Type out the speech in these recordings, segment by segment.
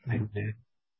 Amen.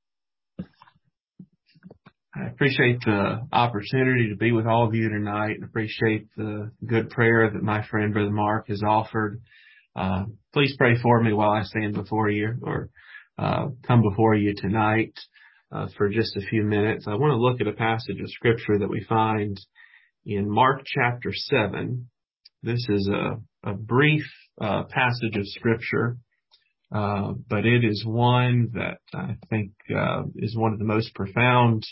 I appreciate the opportunity to be with all of you tonight and appreciate the good prayer that my friend Brother Mark has offered. Please pray for me while I stand before you or come before you tonight for just a few minutes. I want to look at a passage of Scripture that we find in Mark chapter 7. This is a brief passage of Scripture. But it is one that I think is one of the most profound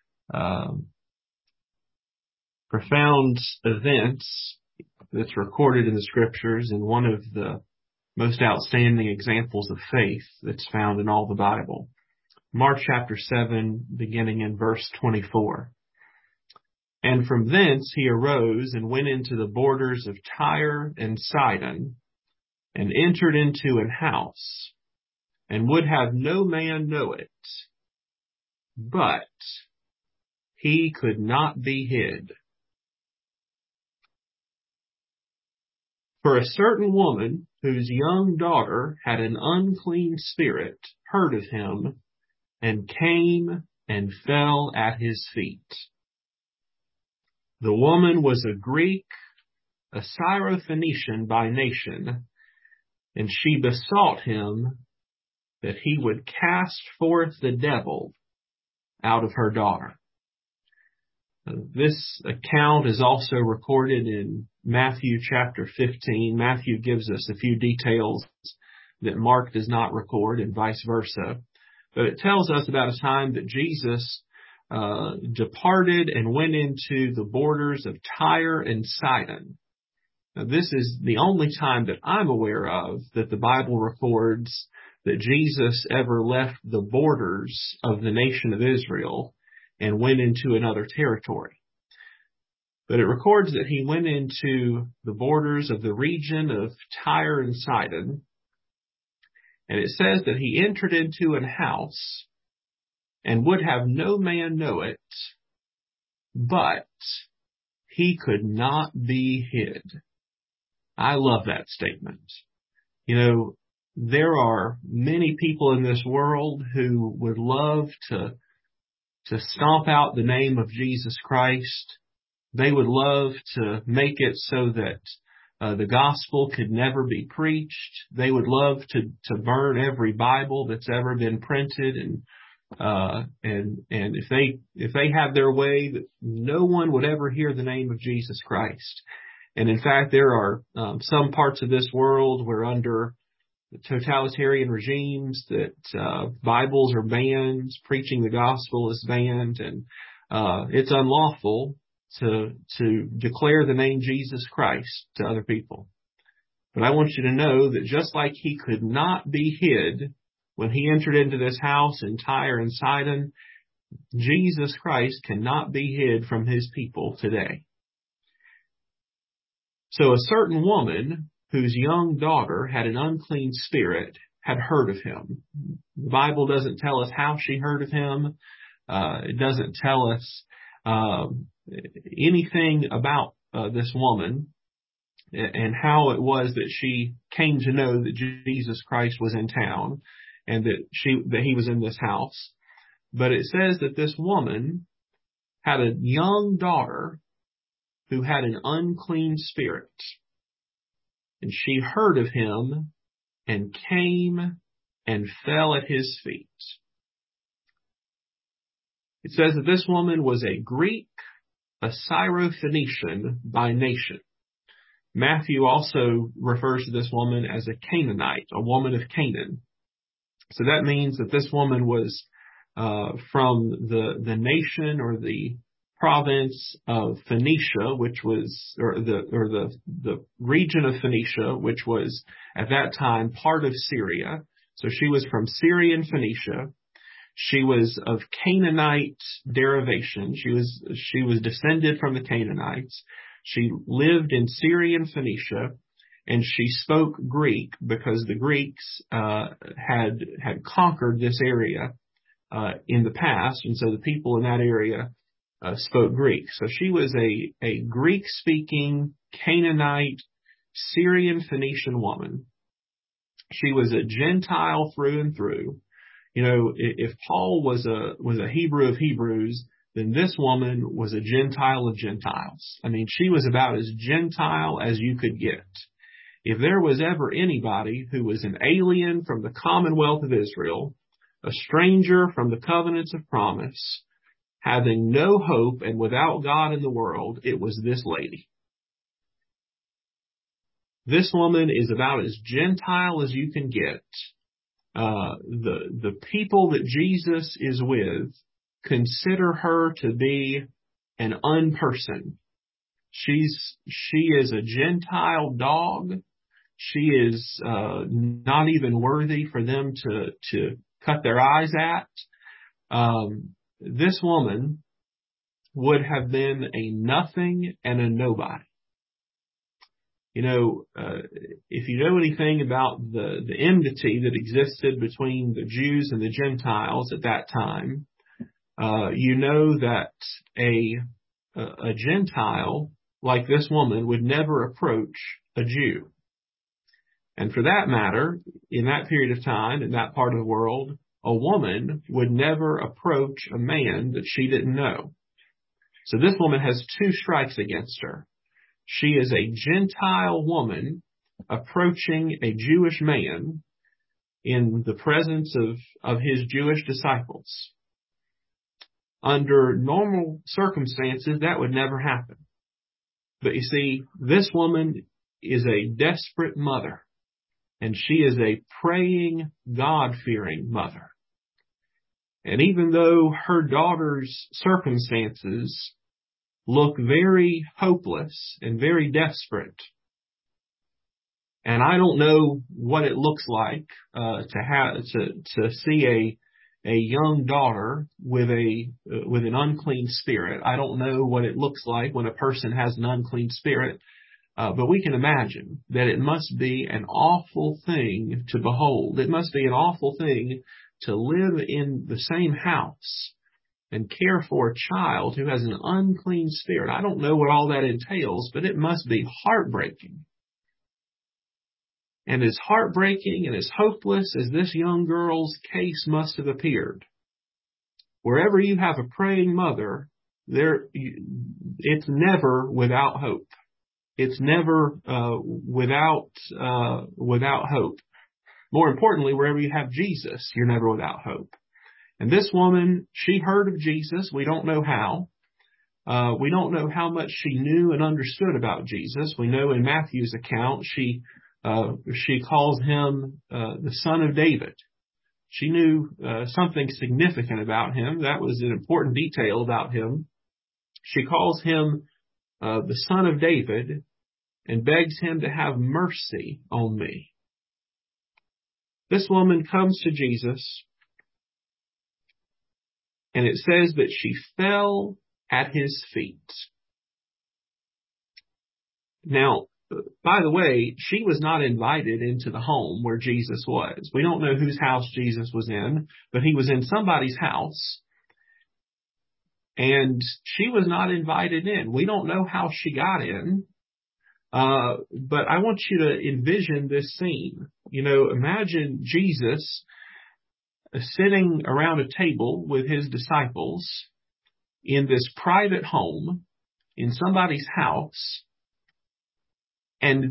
events that's recorded in the Scriptures, and one of the most outstanding examples of faith that's found in all the Bible. Mark chapter 7, beginning in verse 24. And from thence he arose and went into the borders of Tyre and Sidon, and entered into an house, and would have no man know it. But he could not be hid. For a certain woman whose young daughter had an unclean spirit heard of him, and came and fell at his feet. The woman was a Greek, a Syrophoenician by nation, and she besought him that he would cast forth the devil out of her daughter. This account is also recorded in Matthew chapter 15. Matthew gives us a few details that Mark does not record, and vice versa. But it tells us about a time that Jesus departed and went into the borders of Tyre and Sidon. Now, this is the only time that I'm aware of that the Bible records that Jesus ever left the borders of the nation of Israel and went into another territory. But it records that he went into the borders of the region of Tyre and Sidon, and it says that he entered into an house and would have no man know it, but he could not be hid. I love that statement. You know, there are many people in this world who would love to stomp out the name of Jesus Christ. They would love to make it so that the gospel could never be preached. They would love to burn every Bible that's ever been printed, and if they had their way, that no one would ever hear the name of Jesus Christ. And in fact, there are some parts of this world where under totalitarian regimes that Bibles are banned, preaching the gospel is banned, and it's unlawful to declare the name Jesus Christ to other people. But I want you to know that just like he could not be hid when he entered into this house in Tyre and Sidon, Jesus Christ cannot be hid from his people today. So a certain woman whose young daughter had an unclean spirit had heard of him. The Bible doesn't tell us how she heard of him. It doesn't tell us anything about this woman and how it was that she came to know that Jesus Christ was in town and that he was in this house. But it says that this woman had a young daughter who had an unclean spirit. And she heard of him and came and fell at his feet. It says that this woman was a Greek, a Syrophoenician by nation. Matthew also refers to this woman as a Canaanite, a woman of Canaan. So that means that this woman was from the nation or the province of Phoenicia, which was, or the region of Phoenicia, which was at that time part of Syria. So she was from Syrian Phoenicia. She was of Canaanite derivation. She was descended from the Canaanites. She lived in Syrian Phoenicia, and she spoke Greek because the Greeks had conquered this area in the past, and so the people in that area spoke Greek. So she was a Greek-speaking Canaanite Syrian Phoenician woman. She was a Gentile through and through. If Paul was a Hebrew of Hebrews, then this woman was a Gentile of Gentiles. I mean, she was about as Gentile as you could get. If there was ever anybody who was an alien from the commonwealth of Israel, a stranger from the covenants of promise, having no hope and without God in the world, it was this lady. This woman is about as Gentile as you can get. The people that Jesus is with consider her to be an unperson. She is a Gentile dog. She is not even worthy for them to cut their eyes at. This woman would have been a nothing and a nobody. If you know anything about the enmity that existed between the Jews and the Gentiles at that time, you know that a Gentile like this woman would never approach a Jew. And for that matter, in that period of time, in that part of the world, a woman would never approach a man that she didn't know. So this woman has two strikes against her. She is a Gentile woman approaching a Jewish man in the presence of his Jewish disciples. Under normal circumstances, that would never happen. But you see, this woman is a desperate mother, and she is a praying, God-fearing mother. And even though her daughter's circumstances look very hopeless and very desperate, and I don't know what it looks like to see a young daughter with an unclean spirit. I don't know what it looks like when a person has an unclean spirit, but we can imagine that it must be an awful thing to behold. It must be an awful thing to live in the same house and care for a child who has an unclean spirit. I don't know what all that entails, but it must be heartbreaking. And as heartbreaking and as hopeless as this young girl's case must have appeared, wherever you have a praying mother, it's never without hope. It's never without hope. More importantly, wherever you have Jesus, you're never without hope. And this woman, she heard of Jesus. We don't know how. We don't know how much she knew and understood about Jesus. We know in Matthew's account, she calls him the Son of David. She knew something significant about him. That was an important detail about him. She calls him the Son of David and begs him to have mercy on me. This woman comes to Jesus, and it says that she fell at his feet. Now, by the way, she was not invited into the home where Jesus was. We don't know whose house Jesus was in, but he was in somebody's house, and she was not invited in. We don't know how she got in, but I want you to envision this scene. Imagine Jesus sitting around a table with his disciples in this private home in somebody's house, and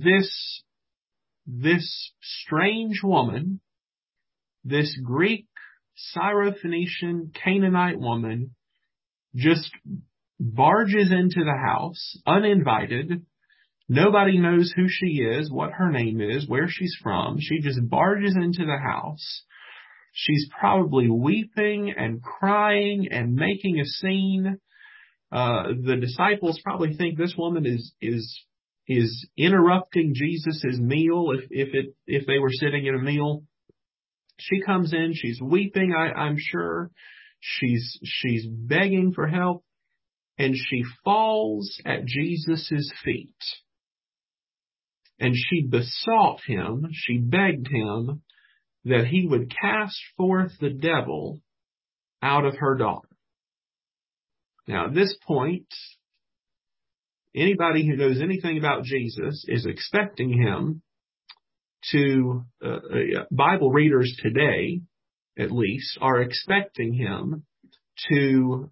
this strange woman, this Greek, Syrophoenician, Canaanite woman, just barges into the house uninvited. Nobody knows who she is, what her name is, where she's from. She just barges into the house. She's probably weeping and crying and making a scene. The disciples probably think this woman is interrupting Jesus's meal if they were sitting at a meal. She comes in, she's weeping, I'm sure. She's begging for help, and she falls at Jesus's feet. And she besought him, she begged him that he would cast forth the devil out of her daughter. Now, at this point, anybody who knows anything about Jesus is expecting him to, Bible readers today at least, are expecting him to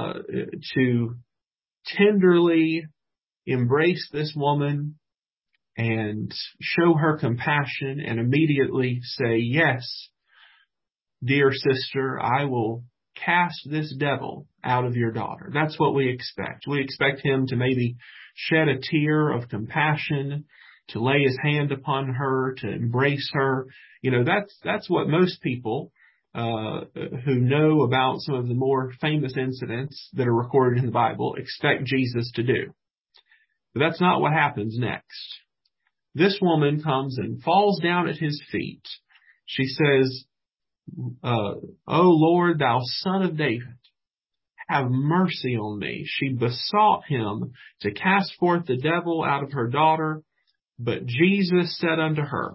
tenderly embrace this woman and show her compassion and immediately say, yes, dear sister, I will cast this devil out of your daughter. That's what we expect. We expect him to maybe shed a tear of compassion, to lay his hand upon her, to embrace her. That's what most people who know about some of the more famous incidents that are recorded in the Bible expect Jesus to do. But that's not what happens next. This woman comes and falls down at his feet. She says, O Lord, thou Son of David, have mercy on me. She besought him to cast forth the devil out of her daughter, but Jesus said unto her,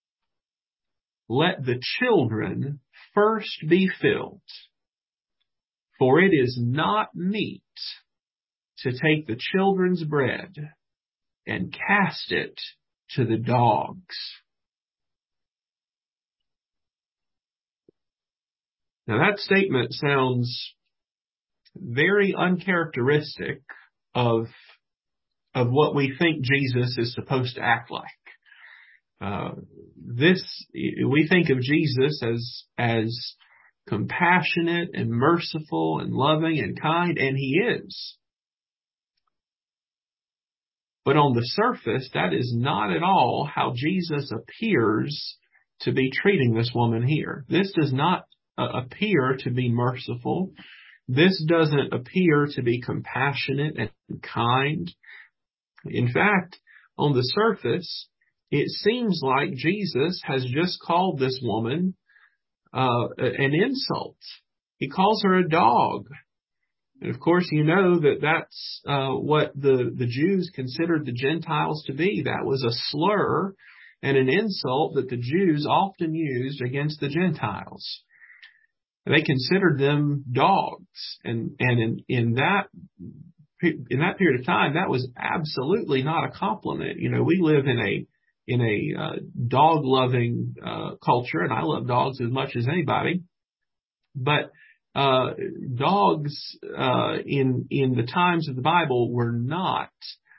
let the children first be filled, for it is not meet to take the children's bread and cast it to the dogs. Now that statement sounds very uncharacteristic of what we think Jesus is supposed to act like. We think of Jesus as compassionate and merciful and loving and kind, and he is. But on the surface, that is not at all how Jesus appears to be treating this woman here. This does not appear to be merciful. This doesn't appear to be compassionate and kind. In fact, on the surface, it seems like Jesus has just called this woman an insult. He calls her a dog. And of course, you know that's what the Jews considered the Gentiles to be. That was a slur and an insult that the Jews often used against the Gentiles. They considered them dogs. And in that period of time, that was absolutely not a compliment. We live in a dog-loving culture, and I love dogs as much as anybody. But dogs in the times of the Bible were not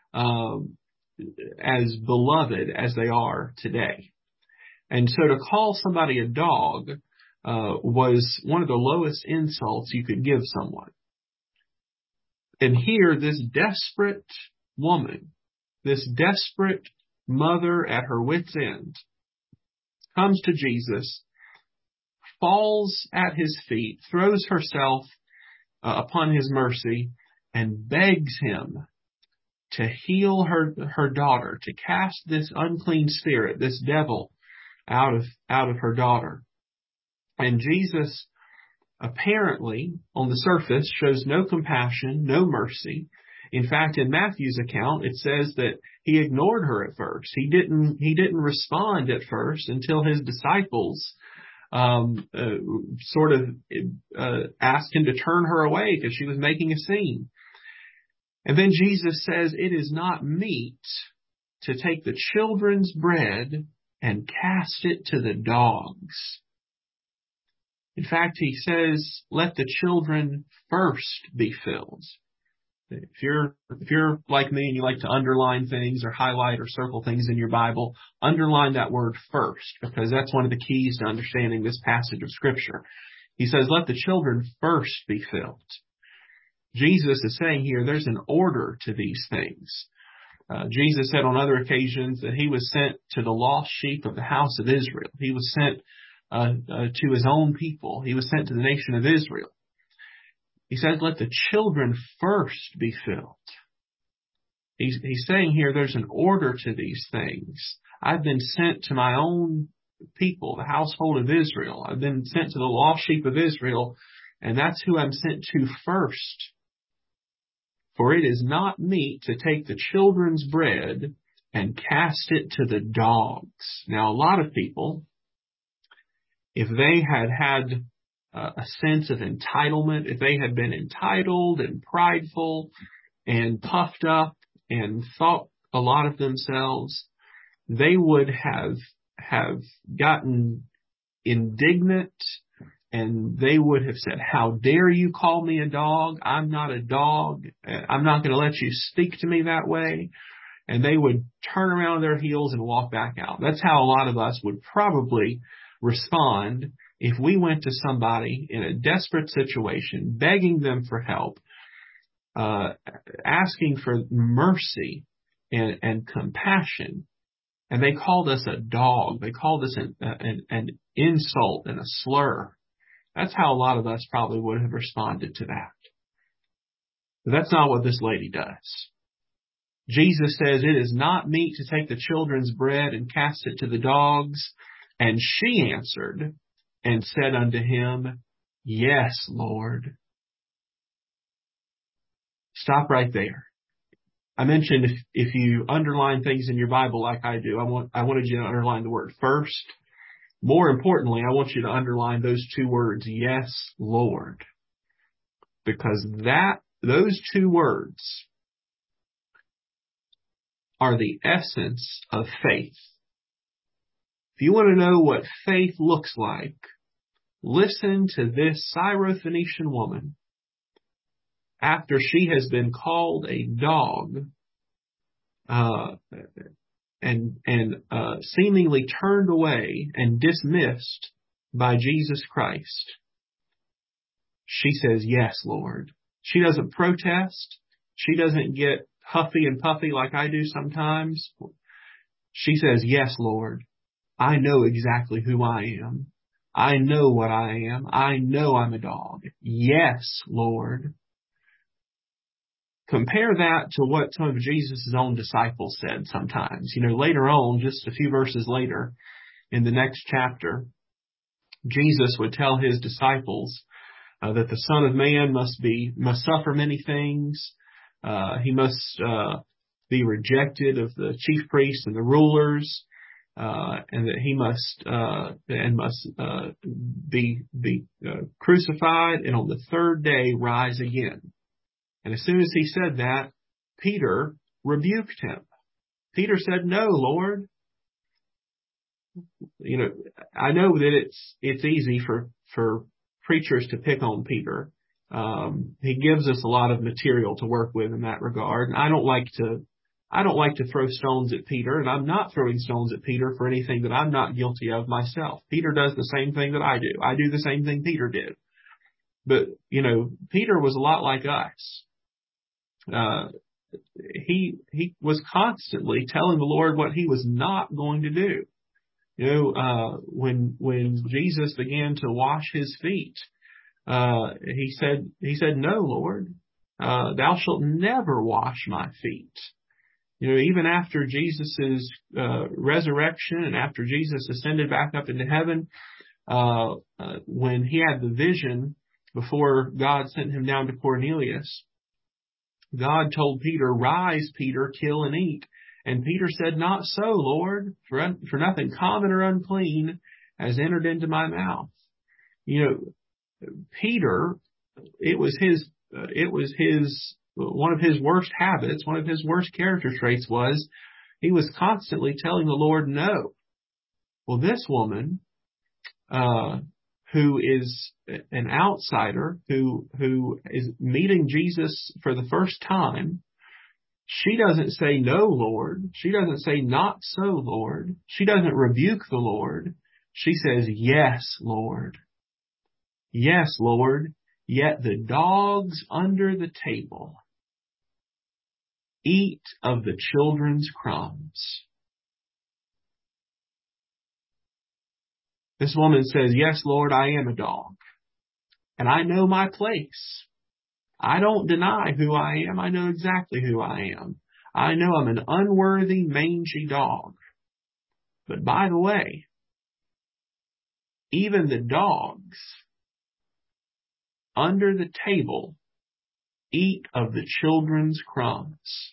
as beloved as they are today. And so to call somebody a dog was one of the lowest insults you could give someone. And here, this desperate woman, this desperate mother at her wit's end, comes to Jesus, falls at his feet, throws herself upon his mercy, and begs him to heal her daughter, to cast this unclean spirit, this devil, out of her daughter. And Jesus, apparently, on the surface, shows no compassion, no mercy. In fact, in Matthew's account, it says that he ignored her at first. He didn't respond at first until his disciples sort of asked him to turn her away because she was making a scene. And then Jesus says, it is not meet to take the children's bread and cast it to the dogs. In fact, he says, let the children first be filled. If you're like me and you like to underline things or highlight or circle things in your Bible, underline that word first, because that's one of the keys to understanding this passage of Scripture. He says, let the children first be filled. Jesus is saying here there's an order to these things. Jesus said on other occasions that he was sent to the lost sheep of the house of Israel. He was sent to his own people. He was sent to the nation of Israel. He says, let the children first be filled. He's saying here there's an order to these things. I've been sent to my own people, the household of Israel. I've been sent to the lost sheep of Israel, and that's who I'm sent to first. For it is not meet to take the children's bread and cast it to the dogs. Now, a lot of people, if they had a sense of entitlement, if they had been entitled and prideful and puffed up and thought a lot of themselves, they would have gotten indignant and they would have said, "How dare you call me a dog? I'm not a dog. I'm not going to let you speak to me that way." And they would turn around their heels and walk back out. That's how a lot of us would probably respond if we went to somebody in a desperate situation, begging them for help, asking for mercy and compassion, and they called us a dog. They called us an insult and a slur. That's how a lot of us probably would have responded to that. But that's not what this lady does. Jesus says, "It is not meet to take the children's bread and cast it to the dogs." And she answered and said unto him, "Yes, Lord." Stop right there. I mentioned if you underline things in your Bible like I do, I wanted you to underline the word first. More importantly, I want you to underline those two words, "Yes, Lord." Because those two words are the essence of faith. If you want to know what faith looks like, listen to this Syrophoenician woman. After she has been called a dog, and seemingly turned away and dismissed by Jesus Christ, she says, "Yes, Lord." She doesn't protest. She doesn't get huffy and puffy like I do sometimes. She says, "Yes, Lord. I know exactly who I am. I know what I am. I know I'm a dog. Yes, Lord." Compare that to what some of Jesus' own disciples said sometimes. Later on, just a few verses later, in the next chapter, Jesus would tell his disciples that the Son of Man must suffer many things. He must be rejected of the chief priests and the rulers, and that he must be crucified, and on the third day rise again. And as soon as he said that, Peter rebuked him. Peter said, "No, Lord." I know that it's easy for preachers to pick on Peter. He gives us a lot of material to work with in that regard. And I don't like to throw stones at Peter, and I'm not throwing stones at Peter for anything that I'm not guilty of myself. Peter does the same thing that I do. I do the same thing Peter did. But, Peter was a lot like us. He was constantly telling the Lord what he was not going to do. When Jesus began to wash his feet, he said, "No, Lord, thou shalt never wash my feet." Even after Jesus' resurrection and after Jesus ascended back up into heaven, when he had the vision before God sent him down to Cornelius, God told Peter, "Rise, Peter, kill and eat." And Peter said, "Not so, Lord, for nothing common or unclean has entered into my mouth." Peter, it was one of his worst habits, one of his worst character traits was he was constantly telling the Lord no. Well, this woman, who is an outsider, who is meeting Jesus for the first time, she doesn't say, "No, Lord." She doesn't say, "Not so, Lord." She doesn't rebuke the Lord. She says, "Yes, Lord. Yes, Lord. Yet the dogs under the table eat of the children's crumbs." This woman says, "Yes, Lord, I am a dog, and I know my place. I don't deny who I am. I know exactly who I am. I know I'm an unworthy, mangy dog. But by the way, even the dogs under the table eat of the children's crumbs."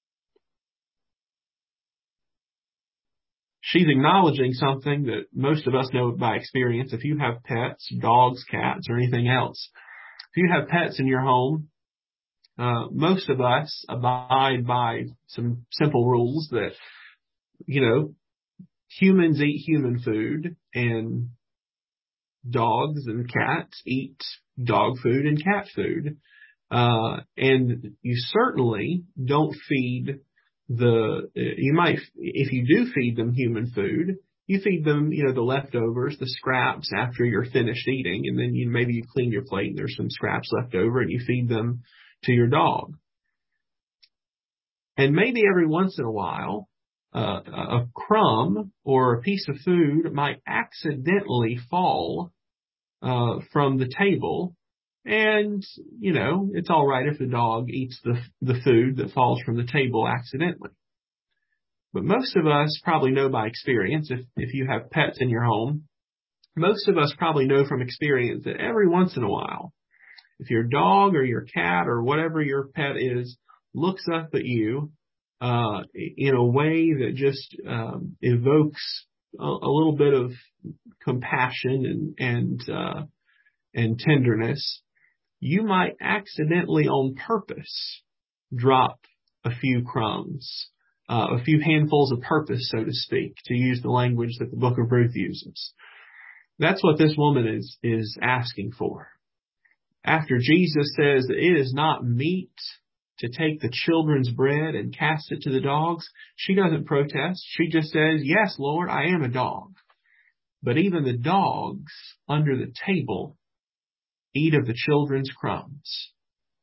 She's acknowledging something that most of us know by experience. If you have pets, dogs, cats, or anything else, if you have pets in your home, most of us abide by some simple rules that, humans eat human food, and dogs and cats eat dog food and cat food. And you certainly don't feed you might, if you do feed them human food, you feed them, the leftovers, the scraps after you're finished eating, and then maybe you clean your plate and there's some scraps left over and you feed them to your dog. And maybe every once in a while, a crumb or a piece of food might accidentally fall from the table. And, it's all right if the dog eats the food that falls from the table accidentally. But most of us probably know by experience, if you have pets in your home, most of us probably know from experience that every once in a while, if your dog or your cat or whatever your pet is looks up at you in a way that just evokes a little bit of compassion and tenderness, you might accidentally on purpose drop a few crumbs, a few handfuls of purpose, so to speak, to use the language that the book of Ruth uses. That's what this woman is asking for. After Jesus says that it is not meet to take the children's bread and cast it to the dogs, she doesn't protest. She just says, yes, Lord, I am a dog. But even the dogs under the table eat of the children's crumbs.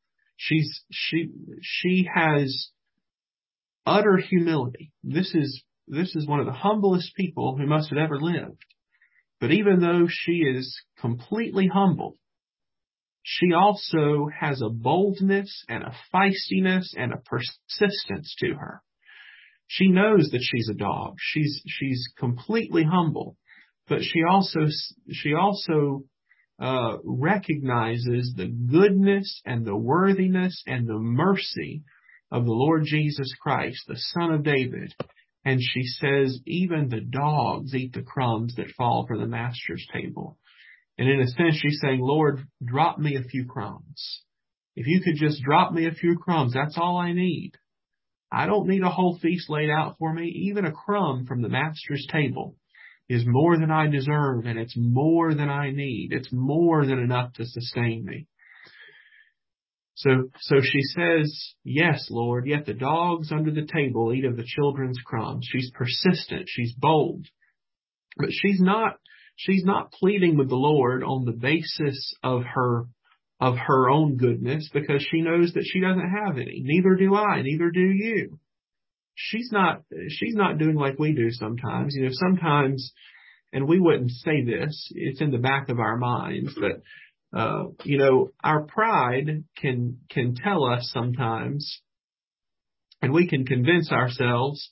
She has utter humility. This is one of the humblest people who must have ever lived. But even though she is completely humble, she also has a boldness and a feistiness and a persistence to her. She knows that she's a dog. She's completely humble, but she also recognizes the goodness and the worthiness and the mercy of the Lord Jesus Christ, the Son of David. And she says, even the dogs eat the crumbs that fall from the master's table. And in a sense, she's saying, Lord, drop me a few crumbs. If you could just drop me a few crumbs, that's all I need. I don't need a whole feast laid out for me. Even a crumb from the master's table is more than I deserve, and it's more than I need. It's more than enough to sustain me. So she says, yes, Lord, yet the dogs under the table eat of the children's crumbs. She's persistent. She's bold. But she's not pleading with the Lord on the basis of her own goodness, because she knows that she doesn't have any. Neither do I, neither do you. She's not doing like we do sometimes. Sometimes, and we wouldn't say this, it's in the back of our minds, but our pride can tell us sometimes, and we can convince ourselves,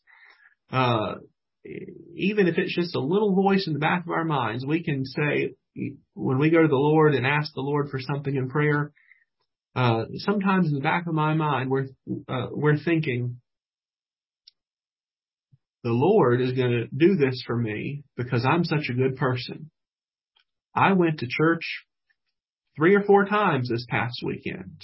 even if it's just a little voice in the back of our minds, we can say, when we go to the Lord and ask the Lord for something in prayer, sometimes in the back of my mind, we're thinking, the Lord is going to do this for me because I'm such a good person. I went to church 3 or 4 times this past weekend.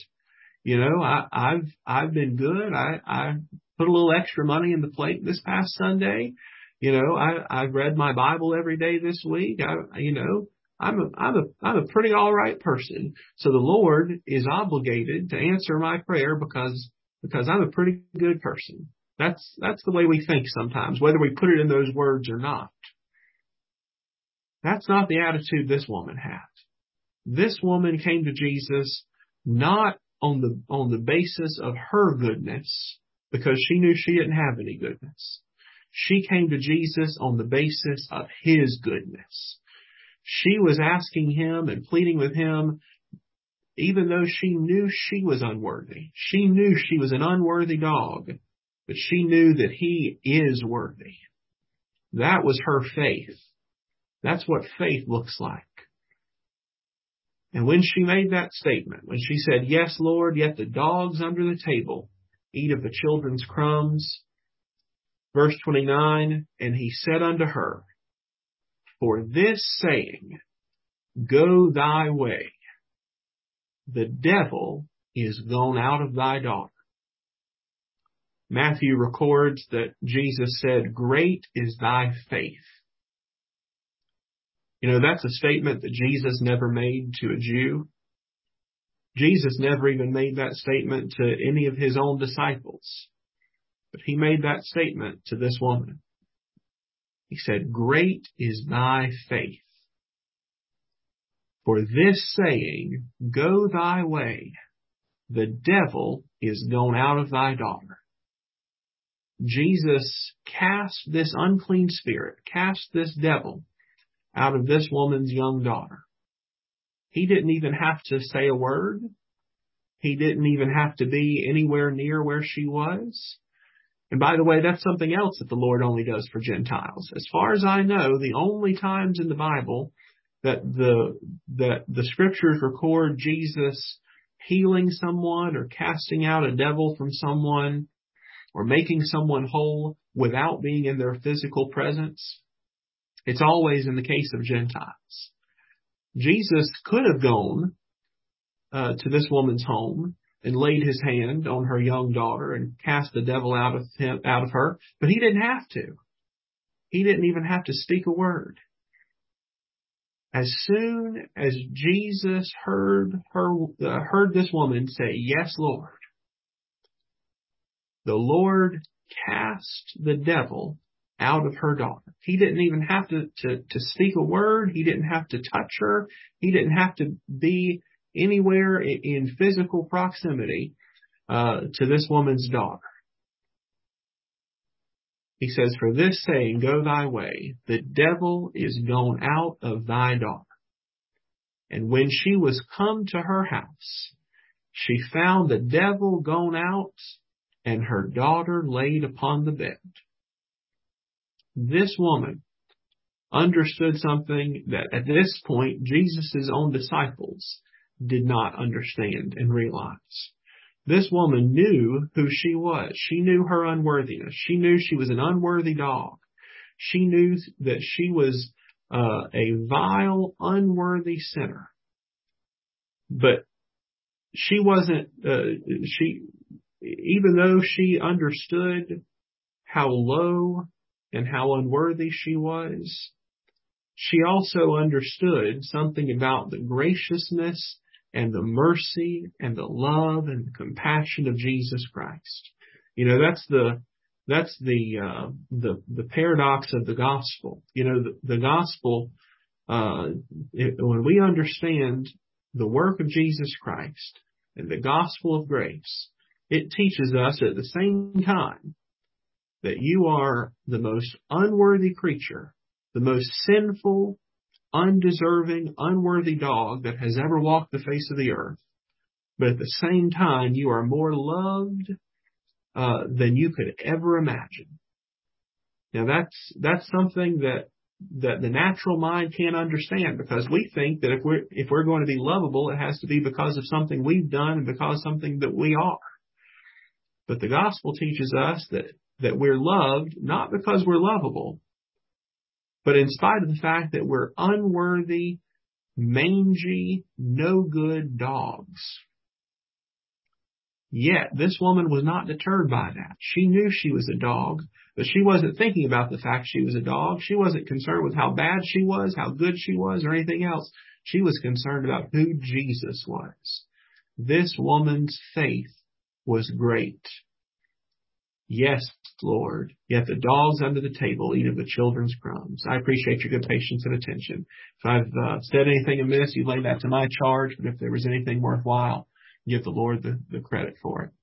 I've been good. I put a little extra money in the plate this past Sunday. I've read my Bible every day this week. I'm a pretty all right person. So the Lord is obligated to answer my prayer because I'm a pretty good person. That's the way we think sometimes, whether we put it in those words or not. That's not the attitude this woman had. This woman came to Jesus not on the basis of her goodness, because she knew she didn't have any goodness. She came to Jesus on the basis of His goodness. She was asking Him and pleading with Him, even though she knew she was unworthy. She knew she was an unworthy dog, but she knew that He is worthy. That was her faith. That's what faith looks like. And when she made that statement, when she said, yes, Lord, yet the dogs under the table eat of the children's crumbs. Verse 29, and He said unto her, for this saying, go thy way, the devil is gone out of thy daughter. Matthew records that Jesus said, great is thy faith. You know, that's a statement that Jesus never made to a Jew. Jesus never even made that statement to any of his own disciples. But he made that statement to this woman. He said, "Great is thy faith. For this saying, go thy way, the devil is gone out of thy daughter." Jesus cast this unclean spirit, cast this devil out of this woman's young daughter. He didn't even have to say a word. He didn't even have to be anywhere near where she was. And by the way, that's something else that the Lord only does for Gentiles. As far as I know, the only times in the Bible that the scriptures record Jesus healing someone or casting out a devil from someone or making someone whole without being in their physical presence, it's always in the case of Gentiles. Jesus could have gone to this woman's home and laid his hand on her young daughter and cast the devil out of her, but he didn't have to. He didn't even have to speak a word. As soon as Jesus heard this woman say, "Yes, Lord," the Lord cast the devil out of her daughter. He didn't even have to speak a word. He didn't have to touch her. He didn't have to be anywhere in physical proximity to this woman's daughter. He says, "For this saying, go thy way, the devil is gone out of thy daughter." And when she was come to her house, she found the devil gone out and her daughter laid upon the bed. This woman understood something that at this point Jesus' own disciples did not understand and realize. This woman knew who she was. She knew her unworthiness. She knew she was an unworthy dog. She knew that she was a vile, unworthy sinner. But she wasn't, even though she understood how low and how unworthy she was, she also understood something about the graciousness and the mercy and the love and the compassion of Jesus Christ. You know, that's the paradox of the gospel. You know, the gospel, when we understand the work of Jesus Christ and the gospel of grace, it teaches us at the same time that you are the most unworthy creature, the most sinful, undeserving, unworthy dog that has ever walked the face of the earth. But at the same time, you are more loved than you could ever imagine. Now that's something that the natural mind can't understand, because we think that if we're going to be lovable, it has to be because of something we've done and because of something that we are. But the gospel teaches us that we're loved not because we're lovable, but in spite of the fact that we're unworthy, mangy, no good dogs. Yet this woman was not deterred by that. She knew she was a dog, but she wasn't thinking about the fact she was a dog. She wasn't concerned with how bad she was, how good she was, or anything else. She was concerned about who Jesus was. This woman's faith was great. "Yes, Lord, yet the dogs under the table eat of the children's crumbs." I appreciate your good patience and attention. If I've said anything amiss, you lay that to my charge, but if there was anything worthwhile, give the Lord the credit for it.